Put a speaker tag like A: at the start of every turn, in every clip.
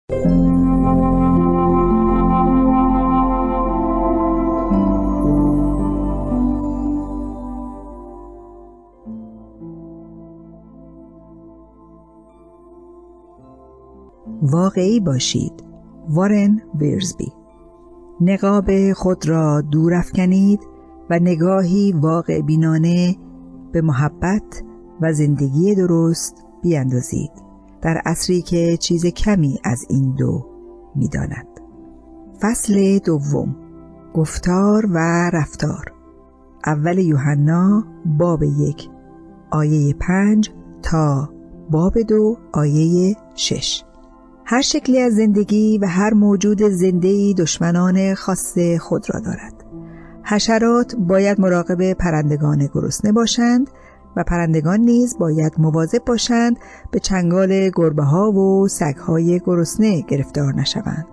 A: واقعی باشید. وارن ویرزبی. نقاب خود را دور افکنید و نگاهی واقع بینانه به محبت و زندگی درست بیاندازید در عصری که چیز کمی از این دو می‌داند. فصل دوم. گفتار و رفتار. اول یوحنا باب 1 آیه 5 تا باب 2 آیه 6. هر شکلی از زندگی و هر موجود زنده‌ای دشمنان خاص خود را دارد. حشرات باید مراقب پرندگان گرسنه باشند و پرندگان نیز باید مواظب باشند به چنگال گربه‌ها و سگ‌های گرسنه گرفتار نشوند.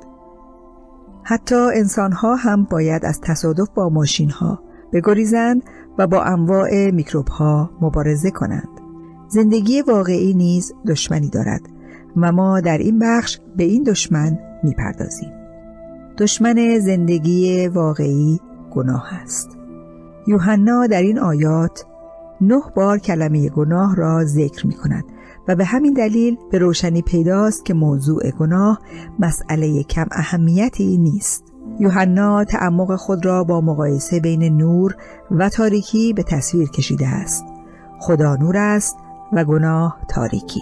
A: حتی انسان‌ها هم باید از تصادف با ماشین‌ها بگریزند و با انواع میکروب‌ها مبارزه کنند. زندگی واقعی نیز دشمنی دارد و ما در این بخش به این دشمن میپردازیم. دشمن زندگی واقعی گناه است. یوحنا در این آیات 9 بار کلمه گناه را ذکر می کند و به همین دلیل به روشنی پیداست که موضوع گناه مسئله کم اهمیتی نیست. یوحنا تعمق خود را با مقایسه بین نور و تاریکی به تصویر کشیده است. خدا نور است و گناه تاریکی.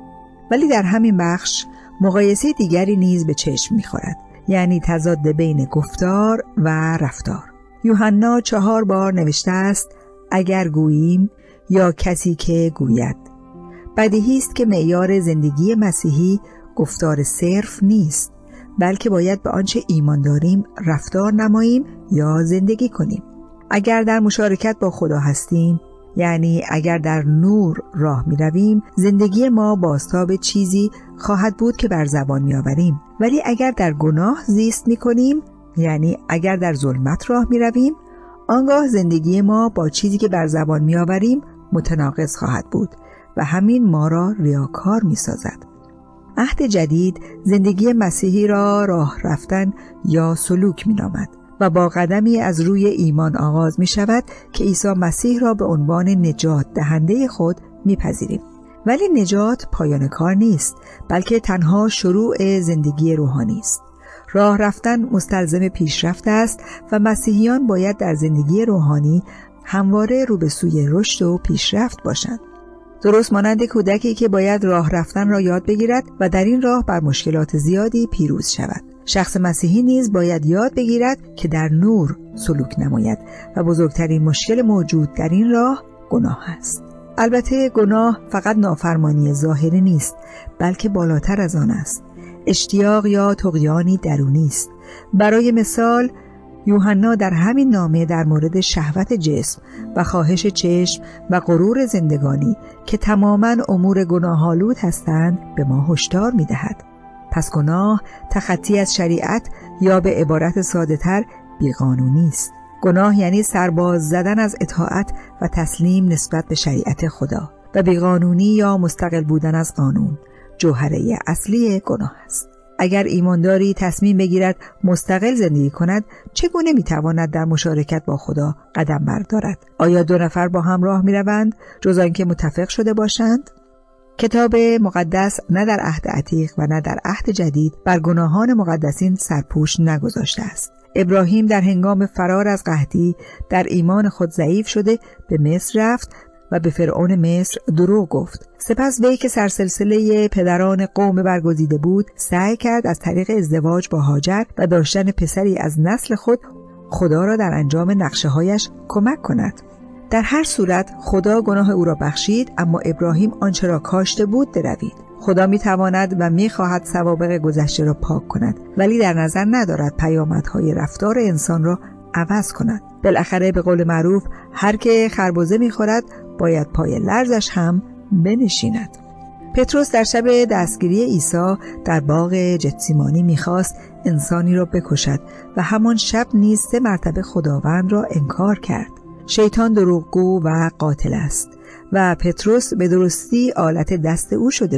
A: ولی در همین بخش مقایسه دیگری نیز به چشم می‌خورد، یعنی تضاد بین گفتار و رفتار. یوحنا 4 بار نوشته است اگر گوییم یا کسی که گوید. بدیهی است که معیار زندگی مسیحی گفتار صرف نیست، بلکه باید به آنچه ایمان داریم رفتار نماییم یا زندگی کنیم. اگر در مشارکت با خدا هستیم، یعنی اگر در نور راه می رویم، زندگی ما بازتاب چیزی خواهد بود که بر زبان می آوریم. ولی اگر در گناه زیست می کنیم، یعنی اگر در ظلمت راه می رویم، آنگاه زندگی ما با چیزی که بر زبان می آوریم متناقض خواهد بود و همین ما را ریاکار می سازد. عهد جدید زندگی مسیحی را راه رفتن یا سلوک می نامد و با قدمی از روی ایمان آغاز می شود که عیسی مسیح را به عنوان نجات دهنده خود می پذیریم. ولی نجات پایان کار نیست، بلکه تنها شروع زندگی روحانی است. راه رفتن مستلزم پیشرفت است و مسیحیان باید در زندگی روحانی همواره رو به سوی رشد و پیشرفت باشند. درست مانند کودکی که باید راه رفتن را یاد بگیرد و در این راه بر مشکلات زیادی پیروز شود. شخص مسیحی نیز باید یاد بگیرد که در نور سلوک نماید و بزرگترین مشکل موجود در این راه گناه است. البته گناه فقط نافرمانی ظاهری نیست، بلکه بالاتر از آن است. اشتیاق یا طغیانی درونی است. برای مثال یوحنا در همین نامه در مورد شهوت جسم و خواهش چشم و غرور زندگانی که تماماً امور گناه‌آلود هستند به ما هشدار می‌دهد. پس گناه تخطی از شریعت یا به عبارت ساده‌تر بیقانونی است. گناه یعنی سرباز زدن از اطاعت و تسلیم نسبت به شریعت خدا و بیقانونی یا مستقل بودن از قانون جوهره اصلی گناه است. اگر ایمانداری تصمیم بگیرد مستقل زندگی کند، چگونه میتواند در مشارکت با خدا قدم بردارد؟ آیا 2 نفر با هم راه میروند جز آنکه متفق شده باشند؟ کتاب مقدس نه در عهد عتیق و نه در عهد جدید بر گناهان مقدسین سرپوش نگذاشته است. ابراهیم در هنگام فرار از قحطی در ایمان خود ضعیف شده به مصر رفت و به فرعون مصر دروغ گفت. سپس وی که سرسلسله پدران قوم برگزیده بود سعی کرد از طریق ازدواج با هاجر و داشتن پسری از نسل خود خدا را در انجام نقشه‌هایش کمک کند. در هر صورت خدا گناه او را بخشید، اما ابراهیم آنچه را کاشته بود دروید. خدا می‌تواند و می‌خواهد سوابق گذشته را پاک کند، ولی در نظر ندارد پیامدهای رفتار انسان را عوض کند. بالاخره به قول معروف هر که خربزه می‌خورد باید پای لرزش هم بنشیند. پتروس در شب دستگیری عیسی در باغ جتسیمانی می‌خواست انسانی را بکشد و همان شب نیز 3 مرتبه خداوند را انکار کرد. شیطان دروغگو و قاتل است و پتروس به درستی آلت دست او شده بود.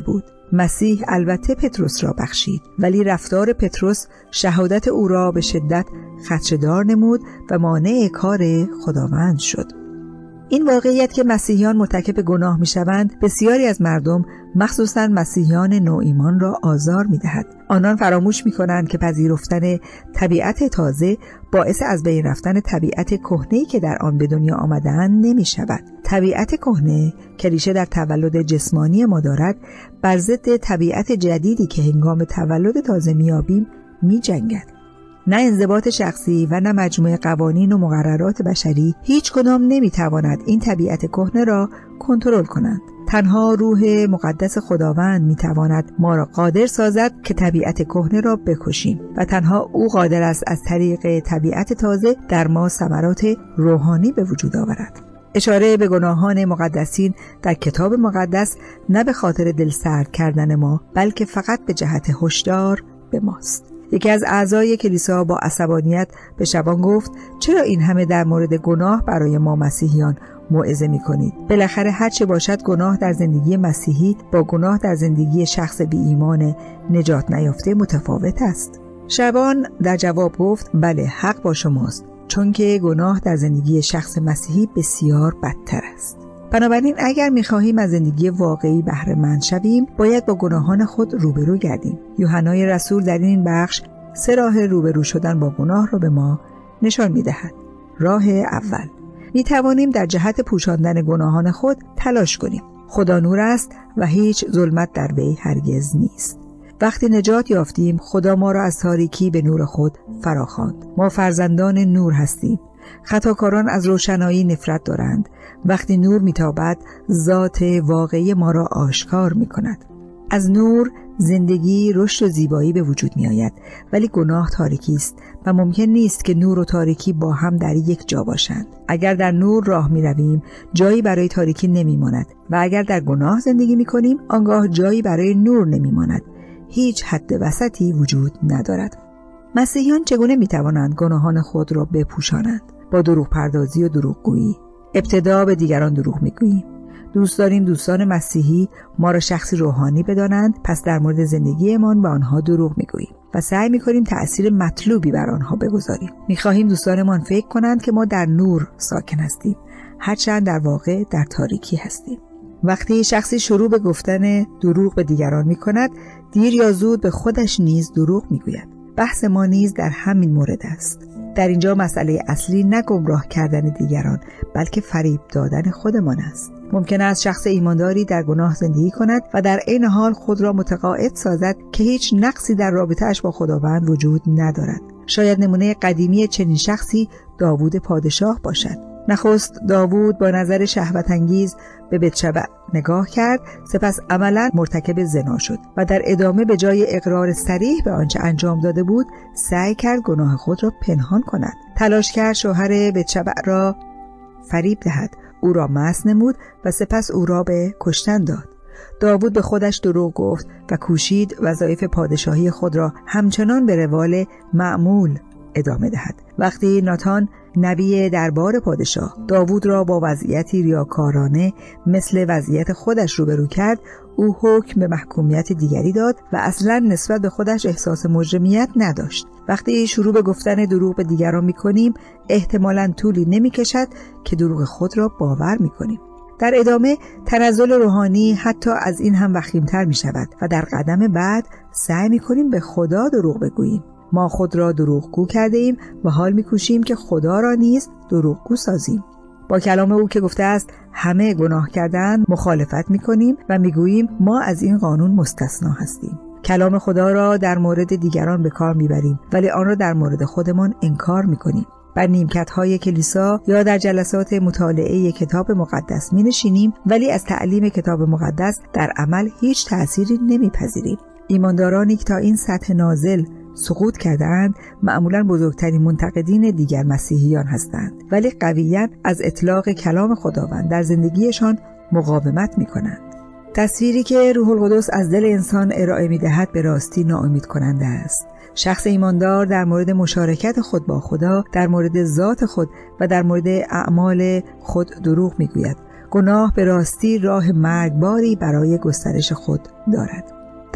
A: مسیح البته پتروس را بخشید، ولی رفتار پتروس شهادت او را به شدت خدشه‌دار نمود و مانع کار خداوند شد. این واقعیت که مسیحیان مرتکب گناه می‌شوند بسیاری از مردم، مخصوصاً مسیحیان نوایمان را آزار می‌دهد. آنان فراموش می‌کنند که پذیرفتن طبیعت تازه باعث از بین رفتن طبیعت کهنه‌ای که در آن به دنیا آمده‌اند نمی‌شود. طبیعت کهنه که ریشه در تولد جسمانی ما دارد، بر ضد طبیعت جدیدی که هنگام تولد تازه می‌یابیم می‌جنگد. نه انضباط شخصی و نه مجموعه قوانین و مقررات بشری هیچ کدام نمیتواند این طبیعت کهنه را کنترل کنند. تنها روح مقدس خداوند میتواند ما را قادر سازد که طبیعت کهنه را بکشیم و تنها او قادر است از طریق طبیعت تازه در ما ثمرات روحانی به وجود آورد. اشاره به گناهان مقدسین در کتاب مقدس نه به خاطر دلسرد کردن ما، بلکه فقط به جهت هشدار به ماست. یکی از اعضای کلیسا با عصبانیت به شبان گفت: چرا این همه در مورد گناه برای ما مسیحیان موعظه می‌کنید؟ بالاخره هر چه باشد گناه در زندگی مسیحی با گناه در زندگی شخص بی ایمان نجات نیافته متفاوت است. شبان در جواب گفت: بله، حق با شماست، چون که گناه در زندگی شخص مسیحی بسیار بدتر است. بنابراین اگر می‌خواهیم از زندگی واقعی بهره مند شویم، باید با گناهان خود روبرو گردیم. یوحنای رسول در این بخش 3 راه روبرو شدن با گناه را به ما نشان می‌دهد. راه اول، می‌توانیم در جهت پوشاندن گناهان خود تلاش کنیم. خدا نور است و هیچ ظلمت در وی هرگز نیست. وقتی نجات یافتیم، خدا ما را از تاریکی به نور خود فراخواند. ما فرزندان نور هستیم. خطاکاران از روشنایی نفرت دارند. وقتی نور میتابد، ذات واقعی ما را آشکار میکند. از نور زندگی، رشد و زیبایی به وجود میآید، ولی گناه تاریکی است و ممکن نیست که نور و تاریکی با هم در یک جا باشند. اگر در نور راه میرویم، جایی برای تاریکی نمیماند و اگر در گناه زندگی میکنیم، آنگاه جایی برای نور نمیماند. هیچ حد وسطی وجود ندارد. مسیحیان چگونه میتوانند گناهان خود را بپوشانند؟ با دروغ پردازی و دروغگویی. ابتدا به دیگران دروغ میگوییم. دوست داریم دوستان مسیحی ما را شخصی روحانی بدانند، پس در مورد زندگیمان به آنها دروغ میگوییم و سعی میکنیم تأثیر مطلوبی بر آنها بگذاریم. میخواهیم دوستانمان فکر کنند که ما در نور ساکن هستیم، هرچند در واقع در تاریکی هستیم. وقتی شخصی شروع به گفتن دروغ به دیگران میکند، دیر یا زود به خودش نیز دروغ میگوید. بحث ما نیز در همین مورد است. در اینجا مسئله اصلی نه گمراه کردن دیگران، بلکه فریب دادن خودمان است. ممکن است شخص ایمانداری در گناه زندگی کند و در عین حال خود را متقاعد سازد که هیچ نقصی در رابطه‌اش با خداوند وجود ندارد. شاید نمونه قدیمی چنین شخصی داوود پادشاه باشد. نخست داوود با نظر شهوت انگیز به بتشبع نگاه کرد، سپس عملاً مرتکب زنا شد و در ادامه به جای اقرار صریح به آنچه انجام داده بود، سعی کرد گناه خود را پنهان کند. تلاش کرد شوهر بتشبع را فریب دهد، او را مست نمود و سپس او را به کشتن داد. داوود به خودش دروغ گفت و کوشید وظایف پادشاهی خود را همچنان به روال معمول ادامه دهد. وقتی ناتان نبی دربار پادشاه داوود را با وضعیتی ریاکارانه مثل وضعیت خودش روبرو کرد، او حکم به محکومیت دیگری داد و اصلا نسبت به خودش احساس مجرمیت نداشت. وقتی شروع به گفتن دروغ به دیگران می‌کنیم، احتمالاً طولی نمی‌کشد که دروغ خود را باور می‌کنیم. در ادامه تنزل روحانی حتی از این هم وخیم‌تر می‌شود و در قدم بعد سعی می‌کنیم به خدا دروغ بگوییم. ما خود را دروغگو کرده ایم و حال می‌کوشیم که خدا را نیز دروغگو سازیم. با کلام او که گفته است همه گناه کردند مخالفت می‌کنیم و می‌گوییم ما از این قانون مستثنا هستیم. کلام خدا را در مورد دیگران به کار می‌بریم ولی آن را در مورد خودمان انکار می‌کنیم. بر نیمکت‌های کلیسا یا در جلسات مطالعه کتاب مقدس می‌نشینیم ولی از تعلیم کتاب مقدس در عمل هیچ تأثیری نمی‌پذیریم. ایماندارانی که تا این سطح نازل سقوط کرده‌اند معمولاً بزرگترین منتقدین دیگر مسیحیان هستند، ولی قویاً از اطلاق کلام خداوند در زندگیشان مقاومت می‌کنند. تصویری که روح القدس از دل انسان ارائه می‌دهد به راستی ناامید کننده است. شخص ایماندار در مورد مشارکت خود با خدا، در مورد ذات خود و در مورد اعمال خود دروغ می‌گوید. گناه به راستی راه مرگباری برای گسترش خود دارد.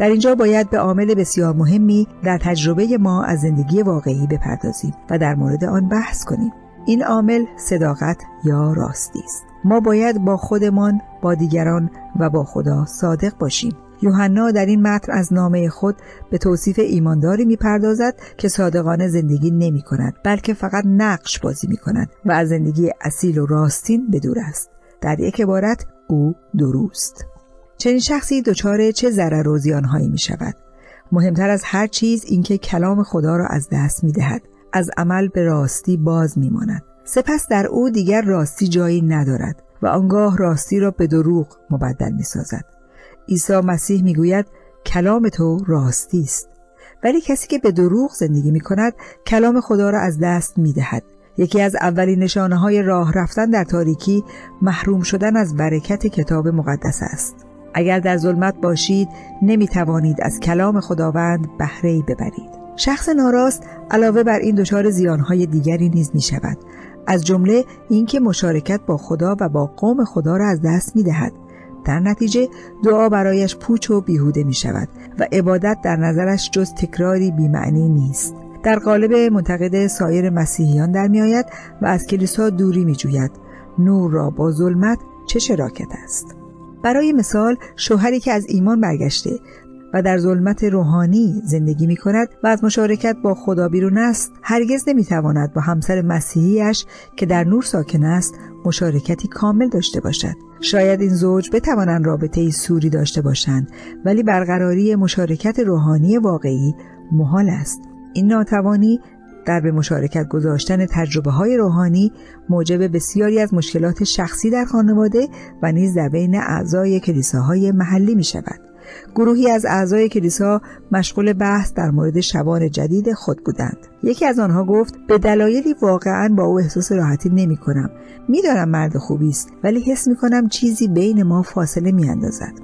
A: در اینجا باید به عامل بسیار مهمی در تجربه ما از زندگی واقعی بپردازیم و در مورد آن بحث کنیم. این عامل صداقت یا راستی است. ما باید با خودمان، با دیگران و با خدا صادق باشیم. یوحنا در این متن از نامه خود به توصیف ایمانداری می‌پردازد که صادقانه زندگی نمی‌کند، بلکه فقط نقش بازی می‌کند و از زندگی اصیل و راستین بدور است. در یک عبارت او دروست. چنین شخصی دچار چه ضرر و زیان‌هایی می‌شود؟ مهمتر از هر چیز اینکه کلام خدا را از دست می‌دهد، از عمل به راستی باز می‌ماند. سپس در او دیگر راستی جایی ندارد و آنگاه راستی را به دروغ مبدل می‌سازد. عیسی مسیح میگوید کلام تو راستی است، ولی کسی که به دروغ زندگی می‌کند کلام خدا را از دست می‌دهد. یکی از اولین نشانه‌های راه رفتن در تاریکی محروم شدن از برکت کتاب مقدس است. اگر در ظلمت باشید نمی‌توانید از کلام خداوند بهره‌ای ببرید. شخص ناراست علاوه بر این دچار زیان‌های دیگری نیز می‌شود، از جمله اینکه مشارکت با خدا و با قوم خدا را از دست می‌دهد. در نتیجه دعا برایش پوچ و بیهوده می شود و عبادت در نظرش جز تکراری بی‌معنی نیست. در قالب منتقد سایر مسیحیان در می آید و از کلیسا دوری می جوید. نور را با ظلمت چه شراکت است؟ برای مثال شوهری که از ایمان برگشته و در ظلمت روحانی زندگی می کند و از مشارکت با خدا بیرون است، هرگز نمی تواند با همسر مسیحیش که در نور ساکن است مشارکتی کامل داشته باشد. شاید این زوج بتوانند رابطه‌ای سوری داشته باشند، ولی برقراری مشارکت روحانی واقعی محال است. این ناتوانی در به مشارکت گذاشتن تجربه‌های روحانی موجب بسیاری از مشکلات شخصی در خانواده و نیز در بین اعضای کلیساهای محلی می شود. گروهی از اعضای کلیسا مشغول بحث در مورد شبان جدید خود بودند. یکی از آنها گفت به دلایلی واقعاً با او احساس راحتی نمی کنم. می دانم مرد خوبی است، ولی حس می کنم چیزی بین ما فاصله می اندازد.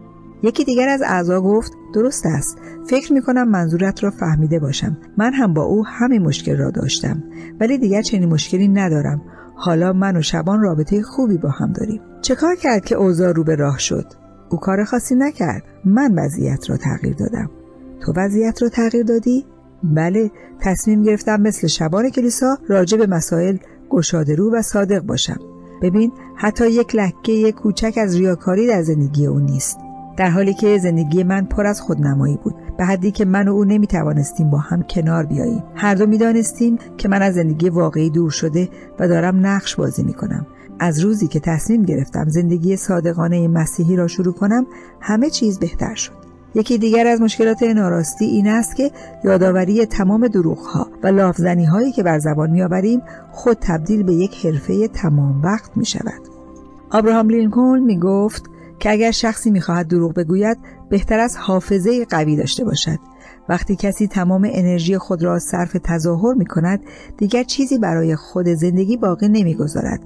A: یکی دیگر از اعضا گفت درست است، فکر می کنم منظورت را فهمیده باشم. من هم با او همین مشکل را داشتم، ولی دیگر چنین مشکلی ندارم. حالا من و شبان رابطه خوبی با هم داریم. چه کار کرد که اوضاع رو به راه شد؟ او کار خاصی نکرد. من وضعیت را تغییر دادم. تو وضعیت را تغییر دادی؟ بله، تصمیم گرفتم مثل شبان کلیسا راجع به مسائل گشاده رو و صادق باشم. ببین، حتی یک لکه کوچک از ریاکاری در زندگی او نیست، در حالی که زندگی من پر از خودنمایی بود، به حدی که من و او نمیتوانستیم با هم کنار بیاییم. هر دو میدانستیم که من از زندگی واقعی دور شده و دارم نقش بازی میکنم. از روزی که تصمیم گرفتم زندگی صادقانه مسیحی را شروع کنم، همه چیز بهتر شد. یکی دیگر از مشکلات ناراستی این است که یادآوری تمام دروغ‌ها و لافزنی‌هایی که بر زبان می‌آوریم خود تبدیل به یک حرفه تمام وقت می‌شود. ابراهام لینکلن می‌گفت که اگر شخصی می‌خواهد دروغ بگوید، بهتر است حافظه قوی داشته باشد. وقتی کسی تمام انرژی خود را صرف تظاهر می‌کند، دیگر چیزی برای خود زندگی باقی نمی‌گذارد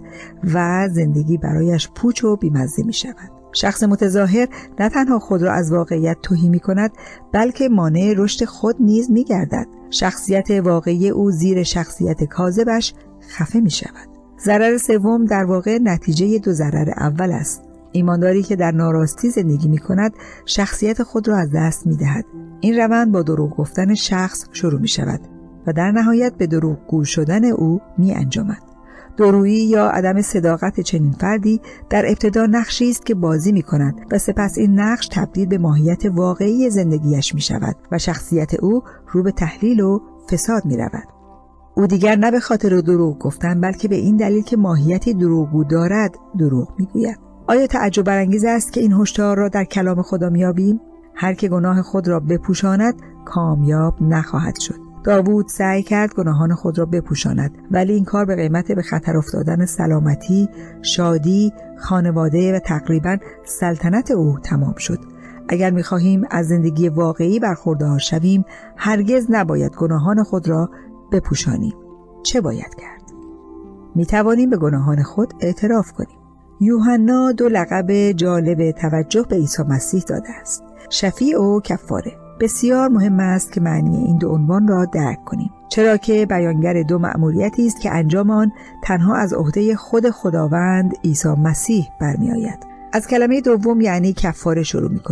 A: و زندگی برایش پوچ و بی‌مزه می‌شود. شخص متظاهر نه تنها خود را از واقعیت تهی می‌کند، بلکه مانع رشد خود نیز می‌گردد. شخصیت واقعی او زیر شخصیت کاذبش خفه می‌شود. ضرر سوم در واقع نتیجه دو ضرر اول است. ایمانداری که در ناراستی زندگی می‌کند، شخصیت خود را از دست می‌دهد. این روند با دروغ گفتن شخص شروع می‌شود و در نهایت به دروغگو شدن او می‌انجامد. دورویی یا عدم صداقت چنین فردی در ابتدا نقشی است که بازی می‌کند و سپس این نقش تبدیل به ماهیت واقعی زندگیش می‌شود و شخصیت او رو به تحلیل و فساد می‌رود. او دیگر نه به خاطر دروغ گفتن، بلکه به این دلیل که ماهیتی دروغگو دارد دروغ می‌گوید. آیا تعجب برانگیز است که این هشدار را در کلام خدا می‌یابیم؟ هر که گناه خود را بپوشاند کامیاب نخواهد شد. داوود سعی کرد گناهان خود را بپوشاند، ولی این کار به قیمت به خطر افتادن سلامتی، شادی، خانواده و تقریباً سلطنت او تمام شد. اگر می‌خواهیم از زندگی واقعی برخوردار شویم، هرگز نباید گناهان خود را بپوشانیم. چه باید کرد؟ می‌توانیم به گناهان خود اعتراف کنیم. یوحنا دو لقب جالب توجه به عیسی مسیح داده است: شفیع و کفاره. بسیار مهم است که معنی این دو عنوان را درک کنیم، چرا که بیانگر دو مأموریتی است که انجام آن تنها از عهده خود خداوند عیسی مسیح برمی آید. از کلمه دوم یعنی کفاره شروع می کنیم.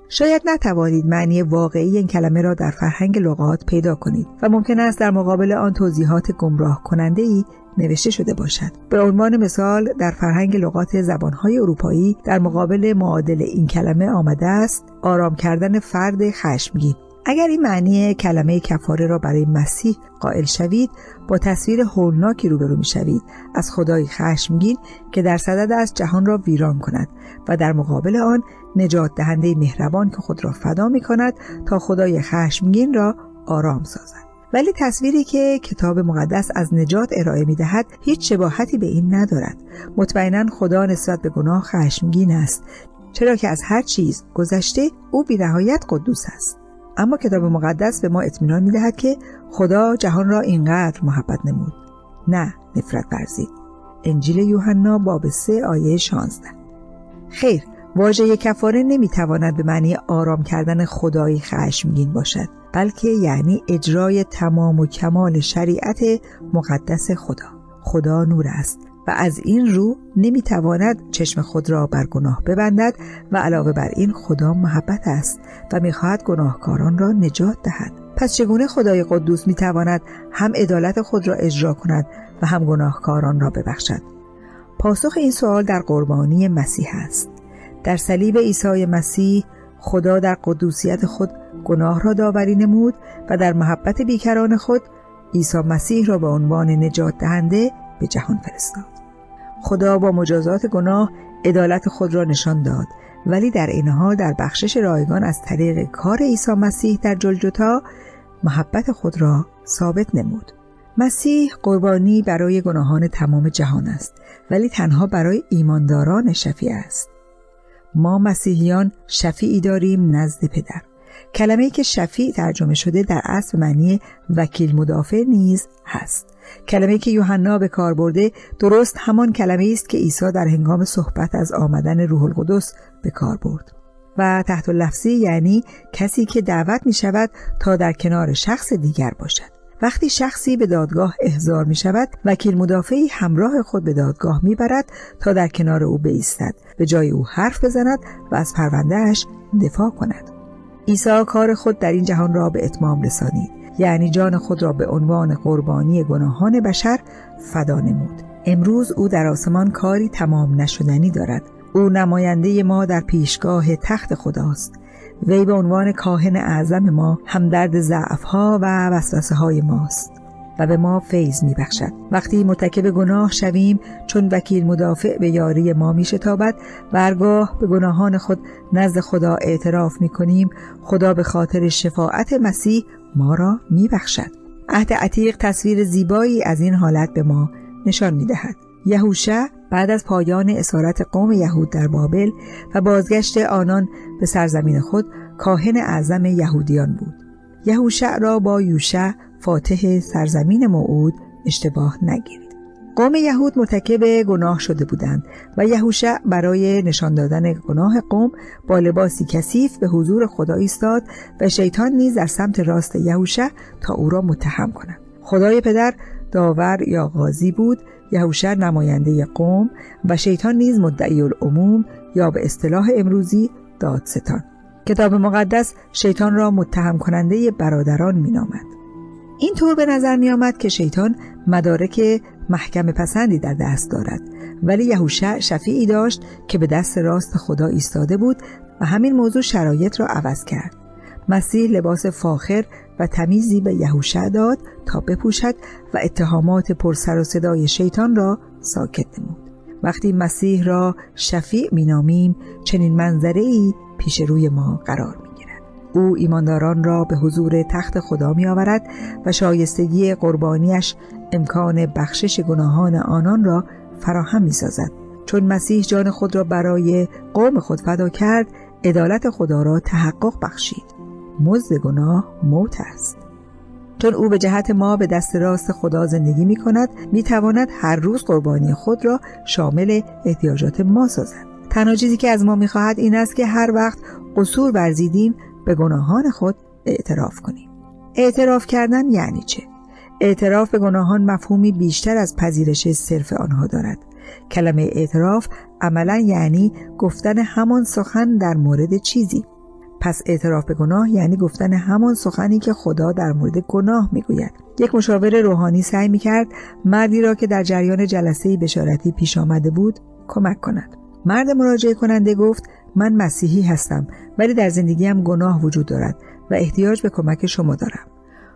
A: شاید نتوانید معنی واقعی این کلمه را در فرهنگ لغات پیدا کنید و ممکن است در مقابل آن توضیحات گمراه کننده‌ای نوشته شده باشد. به عنوان مثال در فرهنگ لغات زبان‌های اروپایی در مقابل معادل این کلمه آمده است آرام کردن فرد خشمگین. اگر این معنی کلمه کفاره را برای مسیح قائل شوید، با تصویر هولناکی روبرو می‌شوید از خدای خشمگین که در صدد است جهان را ویران کند و در مقابل آن نجات دهنده مهربان که خود را فدا می‌کند تا خدای خشمگین را آرام سازد. ولی تصویری که کتاب مقدس از نجات ارائه می‌دهد هیچ شباهتی به این ندارد. مطمئناً خدا نسبت به گناه خشمگین است، چرا که از هر چیز گذشته او بی‌نهایت قدوس است. اما کتاب مقدس به ما اطمینان می‌دهد که خدا جهان را اینقدر محبت نمود، نه نفرت ورزید. انجیل یوحنا باب 3 آیه 16. خیر، واژه کفاره نمی‌تواند به معنی آرام کردن خدای خشمگین باشد، بلکه یعنی اجرای تمام و کمال شریعت مقدس خدا. خدا نور است و از این رو نمیتواند چشم خود را بر گناه ببندد و علاوه بر این خدا محبت است و میخواهد گناهکاران را نجات دهد. پس چگونه خدای قدوس میتواند هم عدالت خود را اجرا کند و هم گناهکاران را ببخشد؟ پاسخ این سوال در قربانی مسیح است. در صلیب عیسی مسیح خدا در قدوسیت خود گناه را داوری نمود و در محبت بیکران خود عیسی مسیح را به عنوان نجات دهنده به جهان فرستاد. خدا با مجازات گناه عدالت خود را نشان داد، ولی در این حال در بخشش رایگان از طریق کار عیسی مسیح در جلجتا محبت خود را ثابت نمود. مسیح قربانی برای گناهان تمام جهان است، ولی تنها برای ایمانداران شفیع است. ما مسیحیان شفیعی داریم نزد پدر. کلمه‌ای که شفیع ترجمه شده در اصل معنی وکیل مدافع نیز هست. کلمه‌ای که یوحنا به کار برده درست همان کلمه‌ای است که عیسی در هنگام صحبت از آمدن روح القدس به کار برد و تحت لفظی یعنی کسی که دعوت می شود تا در کنار شخص دیگر باشد. وقتی شخصی به دادگاه احضار می شود، وکیل مدافعی همراه خود به دادگاه می برد تا در کنار او بایستد، به جای او حرف بزند و از پروندهش دفاع کند. عیسی کار خود در این جهان را به اتمام رسانید، یعنی جان خود را به عنوان قربانی گناهان بشر فدا نمود. امروز او در آسمان کاری تمام نشدنی دارد. او نماینده ما در پیشگاه تخت خداست. وی به عنوان کاهن اعظم ما همدرد ضعف‌ها و وسوسه‌های ماست و به ما فیض می‌بخشد. وقتی مرتکب گناه شویم، چون وکیل مدافع به یاری ما می‌شتابد و هرگاه به گناهان خود نزد خدا اعتراف می‌کنیم، خدا به خاطر شفاعت مسیح ما را می‌بخشد. عهد عتیق تصویر زیبایی از این حالت به ما نشان می‌دهد. یهوشع بعد از پایان اسارت قوم یهود در بابل و بازگشت آنان به سرزمین خود کاهن اعظم یهودیان بود. یهوشع را با یوشع فاتح سرزمین موعود اشتباه نگیرید. قوم یهود مرتکب گناه شده بودند و یهوشع برای نشان دادن گناه قوم با لباسی کثیف به حضور خدا ایستاد و شیطان نیز در سمت راست یهوشع تا او را متهم کند. خدای پدر داور یا قاضی بود، یهوشع نماینده قوم و شیطان نیز مدعی العموم یا به اصطلاح امروزی دادستان. کتاب مقدس شیطان را متهم کننده برادران می‌نامد. این طور به نظر می‌آمد که شیطان مدارک محکم پسندی در دست دارد، ولی یهوشع شفیعی داشت که به دست راست خدا ایستاده بود و همین موضوع شرایط را عوض کرد. مسیح لباس فاخر و تمیزی به یهوشع داد تا بپوشد و اتهامات پرسر و صدای شیطان را ساکت نمود. وقتی مسیح را شفیع می‌نامیم، چنین منظره‌ای پیش روی ما قرار می‌گیرد. او ایمانداران را به حضور تخت خدا می‌آورد و شایستگی قربانیش امکان بخشش گناهان آنان را فراهم می‌سازد. چون مسیح جان خود را برای قوم خود فدا کرد، عدالت خدا را تحقق بخشید. مزد گناه موت است. چون او به جهت ما به دست راست خدا زندگی می کند، می تواند هر روز قربانی خود را شامل احتیاجات ما سازد. تنها چیزی که از ما می خواهد این است که هر وقت قصور ورزیدیم به گناهان خود اعتراف کنیم. اعتراف کردن یعنی چه؟ اعتراف به گناهان مفهومی بیشتر از پذیرش صرف آنها دارد. کلمه اعتراف عملاً یعنی گفتن همان سخن در مورد چیزی. پس اعتراف به گناه یعنی گفتن همان سخنی که خدا در مورد گناه میگوید. یک مشاور روحانی سعی میکرد مردی را که در جریان جلسه بشارتی پیش آمده بود کمک کند. مرد مراجعه کننده گفت من مسیحی هستم ولی در زندگیم گناه وجود دارد و احتیاج به کمک شما دارم.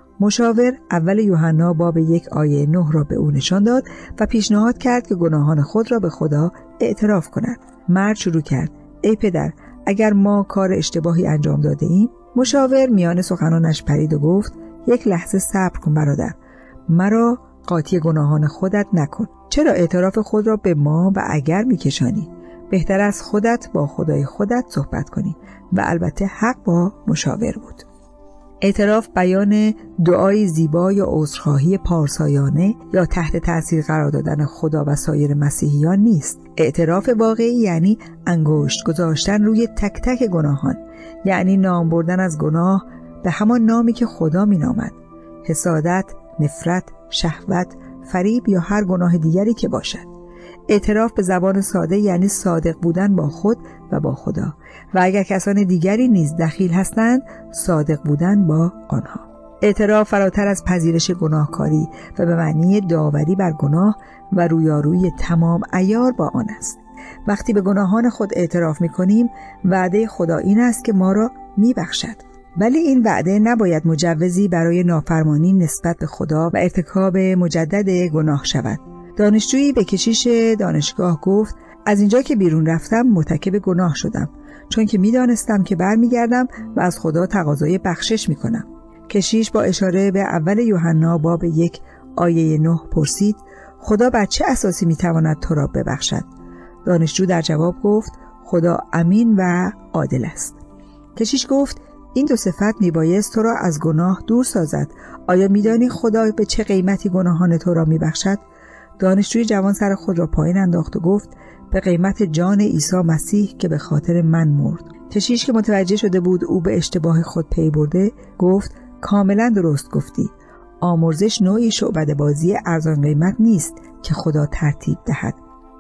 A: مشاور اول یوحنا باب 1 آیه 9 را به او نشان داد و پیشنهاد کرد که گناهان خود را به خدا اعتراف کند. مرد شروع کرد ای پدر، اگر ما کار اشتباهی انجام داده ایم. مشاور میان سخنانش پرید و گفت یک لحظه صبر کن برادر، مرا قاطی گناهان خودت نکن. چرا اعتراف خود را به ما و اگر میکشانی؟ بهتر از خودت با خدای خودت صحبت کنی. و البته حق با مشاور بود. اعتراف بیان دعای زیبا یا عذرخواهی پارسایانه یا تحت تاثیر قرار دادن خدا و سایر مسیحیان نیست. اعتراف واقعی یعنی انگشت گذاشتن روی تک تک گناهان، یعنی نام بردن از گناه به همان نامی که خدا می نامد. حسادت، نفرت، شهوت، فریب یا هر گناه دیگری که باشد. اعتراف به زبان ساده یعنی صادق بودن با خود و با خدا و اگر کسان دیگری نیز دخیل هستند صادق بودن با آنها. اعتراف فراتر از پذیرش گناهکاری و به معنی داوری بر گناه و رویارویی تمام عیار با آن است. وقتی به گناهان خود اعتراف می‌کنیم وعده خدا این است که ما را می‌بخشد. ولی این وعده نباید مجوزی برای نافرمانی نسبت به خدا و ارتکاب مجدد گناه شود. دانشجویی به کشیش دانشگاه گفت از اینجا که بیرون رفتم مرتکب گناه شدم، چون که میدانستم که برمیگردم و از خدا تقاضای بخشش میکنم. کشیش با اشاره به اول یوحنا باب 1 آیه 9 پرسید خدا بر چه اساسی میتواند تو را ببخشد؟ دانشجو در جواب گفت خدا امین و عادل است. کشیش گفت این دو صفت میبایست تو را از گناه دور سازد. آیا میدانی خدا به چه قیمتی گناهان تو را میبخشد؟ دانشجوی جوان سر خود را پایین انداخت و گفت به قیمت جان عیسی مسیح که به خاطر من مرد. کشیش که متوجه شده بود او به اشتباه خود پی برده گفت کاملا درست گفتی. آمرزش نوعی شعبده بازی ارزان قیمت نیست که خدا ترتیب دهد.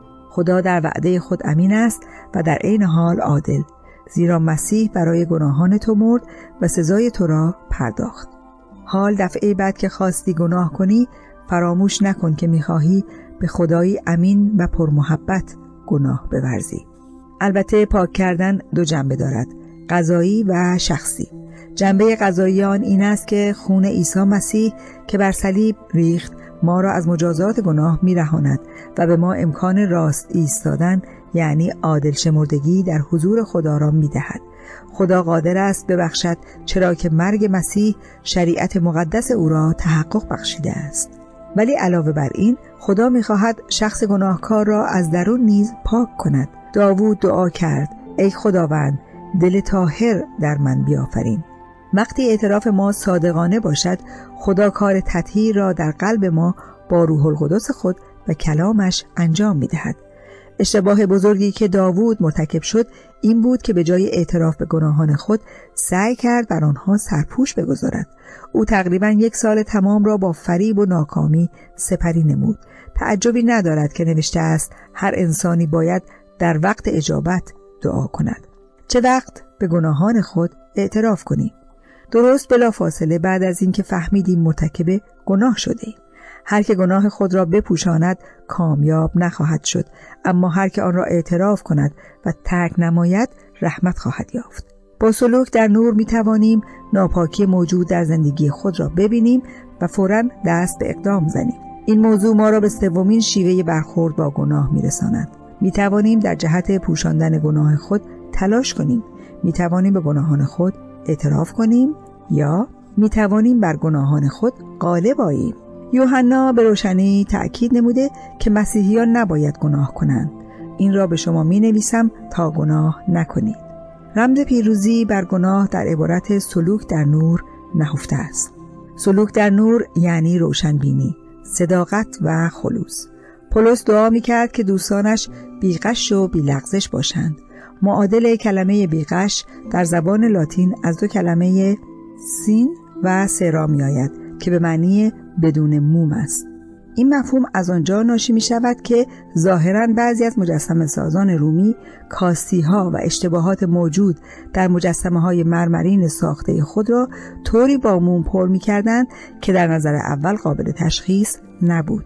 A: خدا در وعده خود امین است و در عین حال عادل، زیرا مسیح برای گناهان تو مرد و سزای تو را پرداخت. حال دفعه بعد که خواستی گناه کنی فراموش نکن که می‌خواهی به خدایی امین و پرمحبت گناه بورزی. البته پاک کردن دو جنبه دارد، قضایی و شخصی. جنبه قضایی آن این است که خون عیسی مسیح که بر صلیب ریخت ما را از مجازات گناه می‌رهاند و به ما امکان راست ایستادن یعنی عادل شمردگی در حضور خدا را می‌دهد. خدا قادر است ببخشد چرا که مرگ مسیح شریعت مقدس او را تحقق بخشیده است. ولی علاوه بر این خدا می‌خواهد شخص گناهکار را از درون نیز پاک کند. داوود دعا کرد ای خداوند دل طاهر در من بیافرین. وقتی اعتراف ما صادقانه باشد خدا کار تطهیر را در قلب ما با روح القدس خود و کلامش انجام می‌دهد. اشتباه بزرگی که داوود مرتکب شد این بود که به جای اعتراف به گناهان خود سعی کرد بر آنها سرپوش بگذارد. او تقریباً 1 سال تمام را با فریب و ناکامی سپری نمود. تعجبی ندارد که نوشته است هر انسانی باید در وقت اجابت دعا کند. چه وقت به گناهان خود اعتراف کنیم؟ درست بلافاصله بعد از اینکه فهمیدیم مرتکب گناه شدیم. هر که گناه خود را بپوشاند کامیاب نخواهد شد، اما هر که آن را اعتراف کند و ترک نماید رحمت خواهد یافت. با سلوک در نور می توانیم ناپاکی موجود در زندگی خود را ببینیم و فوراً دست به اقدام زنیم. این موضوع ما را به سومین شیوه برخورد با گناه می رساند. می توانیم در جهت پوشاندن گناه خود تلاش کنیم. می توانیم به گناهان خود اعتراف کنیم یا می توانیم بر گناهان خود غالب آییم. یوحنا به روشنی تأکید نموده که مسیحیان نباید گناه کنند. این را به شما می نویسم تا گناه نکنید. رمز پیروزی بر گناه در عبارت سلوک در نور نهفته است. سلوک در نور یعنی روشنبینی، صداقت و خلوص. پولس دعا می کرد که دوستانش بیغش و بیلغزش باشند. معادل کلمه بیغش در زبان لاتین از 2 کلمه سین و سرا می آید که به معنی بدون موم است. این مفهوم از آنجا ناشی می شود که ظاهراً بعضی از مجسمه سازان رومی کاستی ها و اشتباهات موجود در مجسمه های مرمرین ساخته خود را طوری با موم پر می کردند که در نظر اول قابل تشخیص نبود.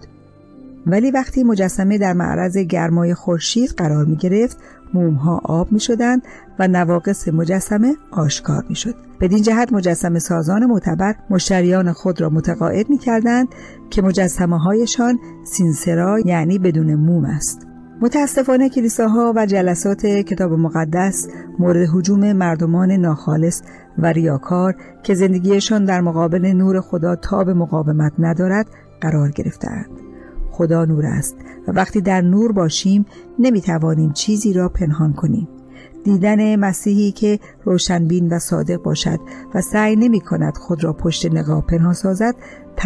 A: ولی وقتی مجسمه در معرض گرمای خورشید قرار می گرفت، موم ها آب می شدند و نواقص مجسمه آشکار می شد. بدین جهت مجسمه سازان معتبر مشتریان خود را متقاعد می کردند که مجسمه هایشان سینسرا یعنی بدون موم است. متاسفانه کلیساها و جلسات کتاب مقدس مورد هجوم مردمان ناخالص و ریاکار که زندگیشان در مقابل نور خدا تاب مقاومت ندارد قرار گرفتند. خدا نور است و وقتی در نور باشیم نمیتوانیم چیزی را پنهان کنیم. دیدن مسیحی که روشنبین و صادق باشد و سعی نمی کند خود را پشت نقاب پنهان سازد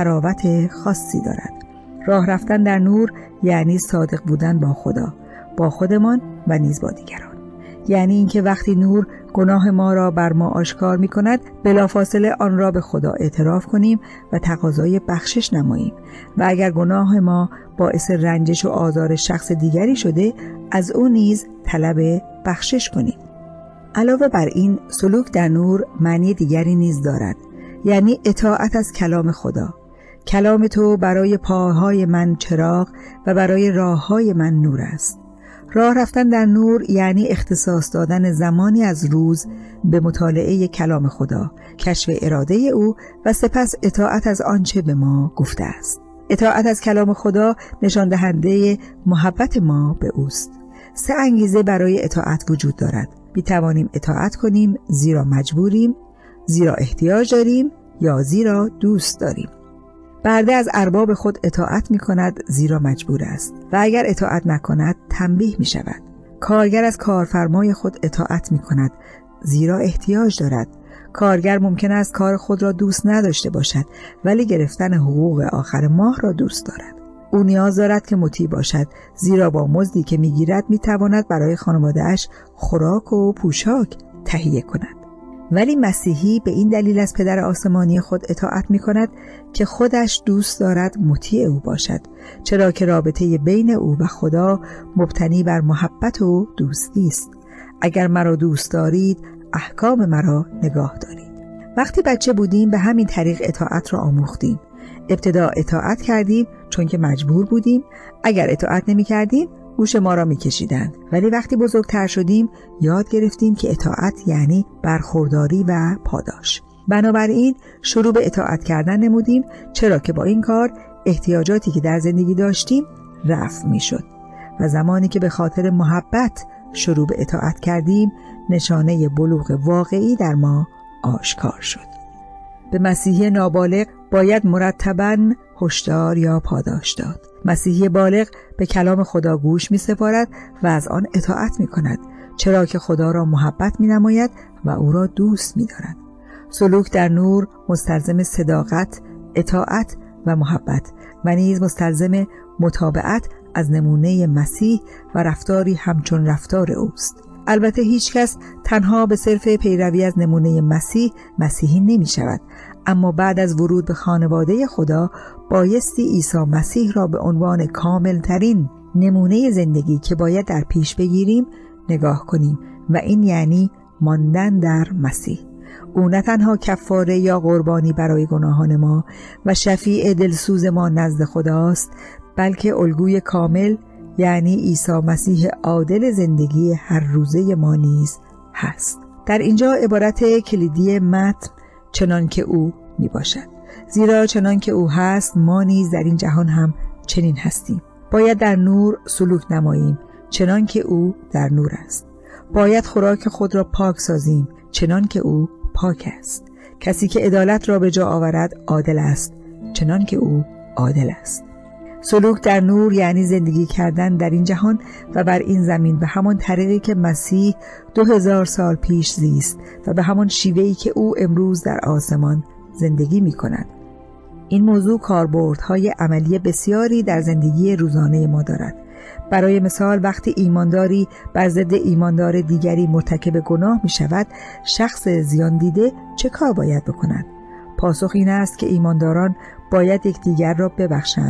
A: تراوت خاصی دارد. راه رفتن در نور یعنی صادق بودن با خدا، با خودمان و نیز با دیگران. یعنی اینکه وقتی نور گناه ما را بر ما آشکار می کند بلافاصله آن را به خدا اعتراف کنیم و تقاضای بخشش نماییم و اگر گناه ما باعث رنجش و آزار شخص دیگری شده از او نیز طلب بخشش کنیم. علاوه بر این سلوک در نور معنی دیگری نیز دارد، یعنی اطاعت از کلام خدا. کلام تو برای پاهای من چراغ و برای راههای من نور است. راه رفتن در نور یعنی اختصاص دادن زمانی از روز به مطالعه کلام خدا، کشف اراده او و سپس اطاعت از آنچه به ما گفته است. اطاعت از کلام خدا نشان دهنده محبت ما به اوست. 3 انگیزه برای اطاعت وجود دارد. میتوانیم اطاعت کنیم زیرا مجبوریم، زیرا احتیاج داریم یا زیرا دوست داریم. برده از ارباب خود اطاعت می کند زیرا مجبور است و اگر اطاعت نکند تنبیه می شود. کارگر از کارفرمای خود اطاعت می کند زیرا احتیاج دارد. کارگر ممکن است کار خود را دوست نداشته باشد ولی گرفتن حقوق آخر ماه را دوست دارد. او نیاز دارد که مطیع باشد زیرا با مزدی که می گیرد می تواند برای خانواده‌اش خوراک و پوشاک تهیه کند. ولی مسیحی به این دلیل از پدر آسمانی خود اطاعت می کند که خودش دوست دارد مطیع او باشد، چرا که رابطه بین او و خدا مبتنی بر محبت و دوستی است. اگر مرا دوست دارید احکام مرا نگاه دارید. وقتی بچه بودیم به همین طریق اطاعت را آموختیم. ابتدا اطاعت کردیم چون که مجبور بودیم. اگر اطاعت نمی کردیم گوش ما را می‌کشیدند. ولی وقتی بزرگتر شدیم یاد گرفتیم که اطاعت یعنی برخورداری و پاداش. بنابراین شروع به اطاعت کردن نمودیم، چرا که با این کار احتیاجاتی که در زندگی داشتیم رفع می‌شد و زمانی که به خاطر محبت شروع به اطاعت کردیم نشانه بلوغ واقعی در ما آشکار شد. به مسیحی نابالغ باید مرتباً هشدار یا پاداش داد. مسیحی بالغ به کلام خدا گوش می سپارد و از آن اطاعت می کند، چرا که خدا را محبت می نماید و او را دوست می دارد. سلوک در نور مستلزم صداقت، اطاعت و محبت و نیز مستلزم متابعت از نمونه مسیح و رفتاری همچون رفتار اوست. البته هیچ کس تنها به صرف پیروی از نمونه مسیح مسیحی نمی شود، اما بعد از ورود به خانواده خدا بایستی عیسی مسیح را به عنوان کامل ترین نمونه زندگی که باید در پیش بگیریم نگاه کنیم و این یعنی ماندن در مسیح. او نه تنها کفاره یا قربانی برای گناهان ما و شفیع دلسوز ما نزد خداست، بلکه الگوی کامل یعنی عیسی مسیح عادل زندگی هر روزه ما نیز هست. در اینجا عبارت کلیدی متن چنان که او می باشد، زیرا چنان که او هست ما نیز در این جهان هم چنین هستیم. باید در نور سلوک نماییم چنان که او در نور است. باید خوراک خود را پاک سازیم چنان که او پاک است. کسی که عدالت را به جا آورد عادل است چنان که او عادل است. سلوک در نور یعنی زندگی کردن در این جهان و بر این زمین به همان طریقی که مسیح 2000 سال پیش زیست و به همان شیوهی که او امروز در آسمان زندگی می کند. این موضوع کاربردهای عملی بسیاری در زندگی روزانه ما دارد. برای مثال وقتی ایمانداری بر ضد ایماندار دیگری مرتکب گناه می شود، شخص زیان دیده چه کار باید بکند؟ پاسخ این است که ایمانداران باید یکدیگر را ببخشند،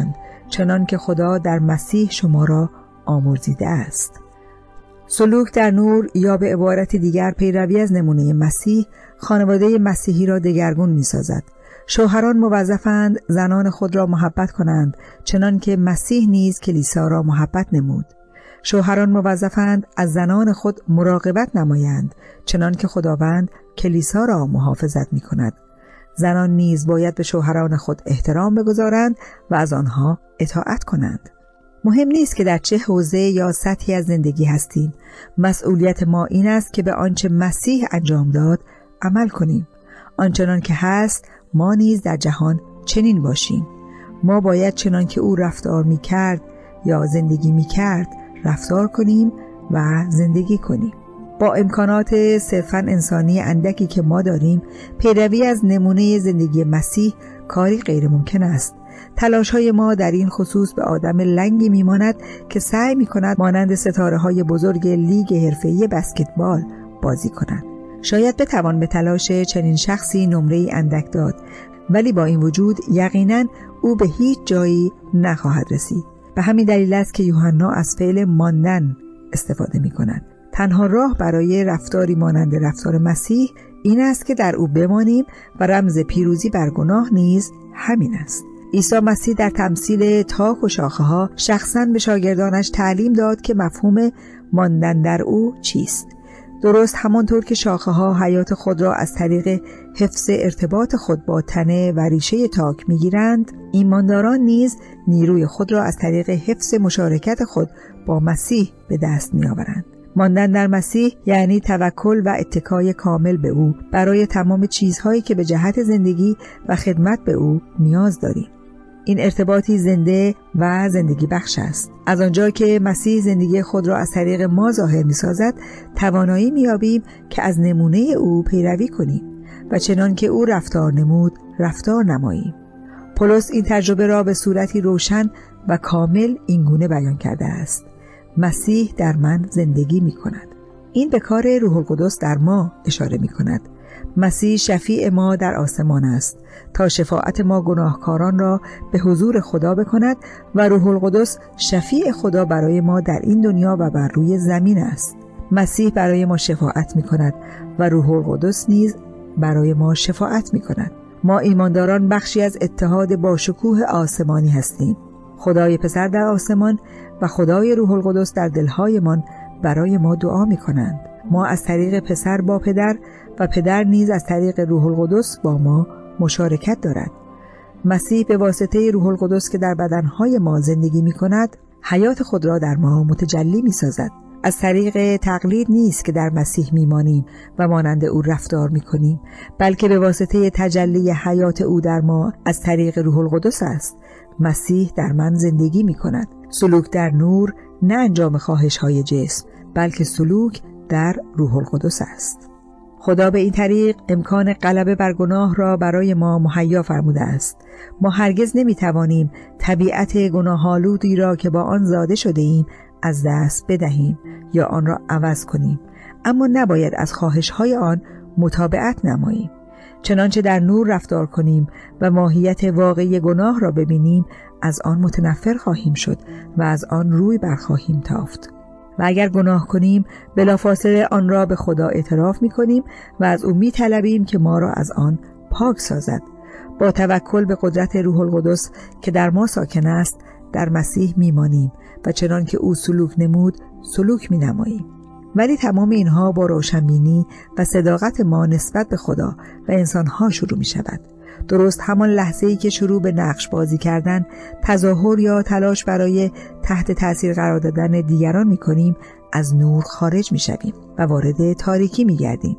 A: چنان که خدا در مسیح شما را آمرزیده است. سلوک در نور یا به عبارت دیگر پیروی از نمونه مسیح خانواده مسیحی را دگرگون می‌سازد. شوهران موظفند زنان خود را محبت کنند چنان که مسیح نیز کلیسا را محبت نمود. شوهران موظفند از زنان خود مراقبت نمایند چنان که خداوند کلیسا را محافظت می‌کند. زنان نیز باید به شوهران خود احترام بگذارند و از آنها اطاعت کنند. مهم نیست که در چه حوزه یا سطحی از زندگی هستیم. مسئولیت ما این است که به آنچه مسیح انجام داد عمل کنیم. آنچنان که هست ما نیز در جهان چنین باشیم. ما باید چنان که او رفتار می کرد یا زندگی می کرد رفتار کنیم و زندگی کنیم. با امکانات صرفاً انسانی اندکی که ما داریم، پیروی از نمونه زندگی مسیح کاری غیر ممکن است. تلاش‌های ما در این خصوص به آدم لنگی میماند که سعی می‌کند مانند ستاره‌های بزرگ لیگ حرفه‌ای بسکتبال بازی کند. شاید بتوان به تلاش چنین شخصی نمره‌ای اندک داد، ولی با این وجود یقیناً او به هیچ جایی نخواهد رسید. به همین دلیل است که یوحنا از فعل ماندن استفاده می‌کند. تنها راه برای رفتاری مانند رفتار مسیح این است که در او بمانیم و رمز پیروزی بر گناه نیز همین است. عیسی مسیح در تمثیل تاک و شاخه‌ها شخصاً به شاگردانش تعلیم داد که مفهوم ماندن در او چیست. درست همانطور که شاخه‌ها حیات خود را از طریق حفظ ارتباط خود با تنه و ریشه تاک می‌گیرند، ایمانداران نیز نیروی خود را از طریق حفظ مشارکت خود با مسیح به دست می‌آورند. ماندن در مسیح یعنی توکل و اتکای کامل به او برای تمام چیزهایی که به جهت زندگی و خدمت به او نیاز داریم. این ارتباطی زنده و زندگی بخش است. از آنجا که مسیح زندگی خود را از طریق ما ظاهر می‌سازد، توانایی می‌یابیم که از نمونه او پیروی کنیم و چنان که او رفتار نمود، رفتار نماییم. پولس این تجربه را به صورتی روشن و کامل اینگونه بیان کرده است: مسیح در من زندگی می کند. این به کار روح القدس در ما اشاره می کند. مسیح شفیع ما در آسمان است تا شفاعت ما گناهکاران را به حضور خدا بکند و روح القدس شفیع خدا برای ما در این دنیا و بر روی زمین است. مسیح برای ما شفاعت می کند و روح القدس نیز برای ما شفاعت می کند. ما ایمانداران بخشی از اتحاد با شکوه آسمانی هستیم. خدای پسر در آسمان و خدای روح القدس در دلهایمان برای ما دعا می کنند. ما از طریق پسر با پدر و پدر نیز از طریق روح القدس با ما مشارکت دارد. مسیح به واسطه روح القدس که در بدنهای ما زندگی می کند، حیات خود را در ما متجلی می سازد. از طریق تقلید نیست که در مسیح می مانیم و مانند او رفتار می کنیم، بلکه به واسطه تجلی حیات او در ما از طریق روح القدس است. مسیح در من زندگی می کند. سلوک در نور نه انجام خواهش‌های جسم، بلکه سلوک در روح القدس است. خدا به این طریق امکان غلبه بر گناه را برای ما مهیا فرموده است. ما هرگز نمی‌توانیم طبیعت گناه‌آلودی را که با آن زاده شده ایم از دست بدهیم یا آن را عوض کنیم، اما نباید از خواهش‌های آن متابعت نماییم. چنانچه در نور رفتار کنیم و ماهیت واقعی گناه را ببینیم، از آن متنفر خواهیم شد و از آن روی برخواهیم تافت. و اگر گناه کنیم، بلافاصله آن را به خدا اعتراف می‌کنیم و از او می‌طلبیم که ما را از آن پاک سازد. با توکل به قدرت روح القدس که در ما ساکن است، در مسیح می‌مانیم و چنان که او سلوک نمود، سلوک می‌نماییم. ولی تمام اینها با روشنبینی و صداقت ما نسبت به خدا و انسان‌ها شروع می‌شود. درست همان لحظه‌ای که شروع به نقش بازی کردن، تظاهر یا تلاش برای تحت تأثیر قرار دادن دیگران می‌کنیم، از نور خارج می‌شویم و وارد تاریکی می‌گردیم.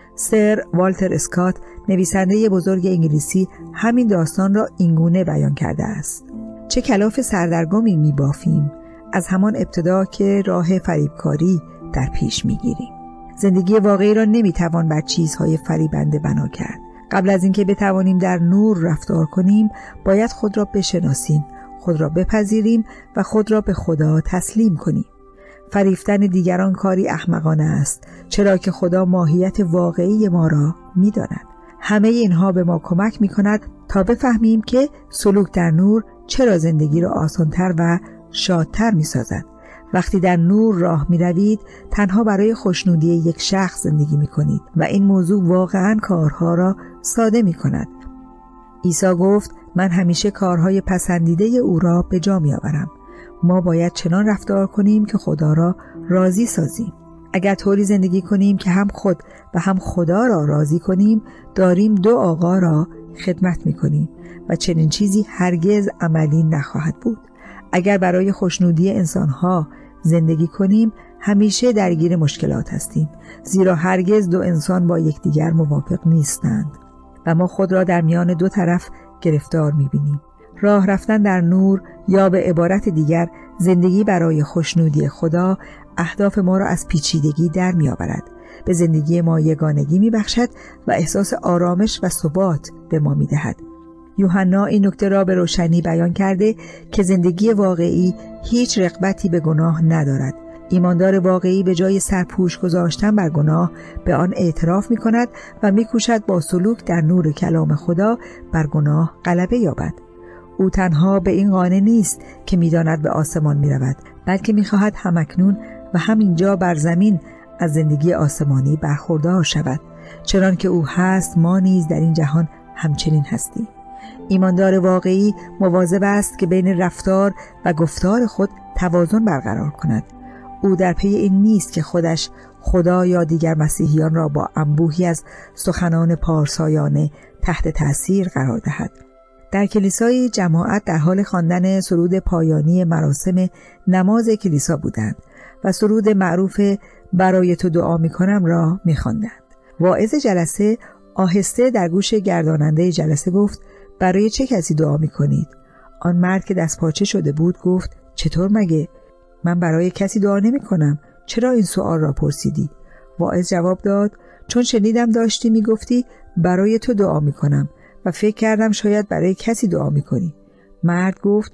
A: سر والتر اسکات، نویسنده بزرگ انگلیسی، همین داستان را اینگونه بیان کرده است: چه کلاف سردرگمی می‌بافیم از همان ابتدا که راه فریبکاری در پیش می‌گیریم. زندگی واقعی را نمی‌توان بر چیزهای فریبنده بنا کرد. قبل از اینکه بتوانیم در نور رفتار کنیم، باید خود را بشناسیم، خود را بپذیریم و خود را به خدا تسلیم کنیم. فریفتن دیگران کاری احمقانه است، چرا که خدا ماهیت واقعی ما را می‌داند. همه اینها به ما کمک می‌کند تا بفهمیم که سلوک در نور چرا زندگی را آسانتر و شادتر می سازد. وقتی در نور راه می روید تنها برای خوشنودی یک شخص زندگی می کنید و این موضوع واقعاً کارها را ساده می کند. عیسی گفت من همیشه کارهای پسندیده او را به جا می آورم. ما باید چنان رفتار کنیم که خدا را راضی سازیم. اگر طوری زندگی کنیم که هم خود و هم خدا را راضی کنیم، داریم دو آقا را خدمت می کنیم و چنین چیزی هرگز عملی نخواهد بود. اگر برای خوشنودی انسانها زندگی کنیم، همیشه درگیر مشکلات هستیم، زیرا هرگز دو انسان با یکدیگر موافق نیستند و ما خود را در میان دو طرف گرفتار می بینیم. راه رفتن در نور یا به عبارت دیگر زندگی برای خوشنودی خدا اهداف ما را از پیچیدگی در می آورد، به زندگی ما یگانگی می بخشد و احساس آرامش و ثبات به ما می دهد. یوحنا این نکته را به روشنی بیان کرده که زندگی واقعی هیچ رغبتی به گناه ندارد. ایماندار واقعی به جای سرپوش گذاشتن بر گناه به آن اعتراف می کند و می کوشد با سلوک در نور کلام خدا بر گناه غلبه یابد. او تنها به این قانع نیست که می داند به آسمان می رود، بلکه می خواهد همکنون و همینجا بر زمین از زندگی آسمانی برخوردار شود. چنان که او هست، ما نیز در این جهان همچنین هستیم. ایماندار واقعی مواظب است که بین رفتار و گفتار خود توازن برقرار کند. او در پی این نیست که خودش، خدا یا دیگر مسیحیان را با انبوهی از سخنان پارسایانه تحت تأثیر قرار دهد. در کلیسای جماعت در حال خواندن سرود پایانی مراسم نماز کلیسا بودند و سرود معروف برای تو دعا می‌کنم را می‌خواندند. واعظ جلسه آهسته در گوش گرداننده جلسه گفت برای چه کسی دعا می‌کنید؟ آن مرد که دست پاچه شده بود گفت چطور مگه؟ من برای کسی دعا نمی‌کنم. چرا این سوال را پرسیدی؟ واعظ جواب داد چون شنیدم داشتی میگفتی برای تو دعا می‌کنم و فکر کردم شاید برای کسی دعا می‌کنی. مرد گفت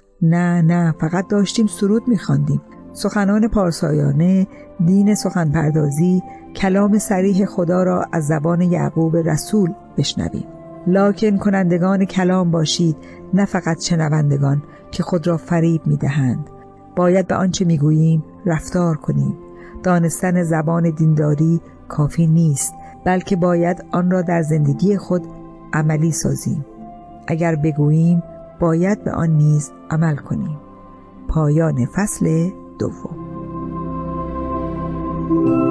A: نه فقط داشتیم سرود می‌خواندیم. سخنان پارسایانه، دین سخن پردازی، کلام صریح خدا را از زبان یعقوب رسول بشنویم. لکن کنندگان کلام باشید، نه فقط شنوندگان که خود را فریب می‌دهند. باید به آنچه می‌گوییم رفتار کنیم. دانستن زبان دینداری کافی نیست، بلکه باید آن را در زندگی خود عملی سازیم. اگر بگوییم باید به آن نیز عمل کنیم. پایان فصل 2.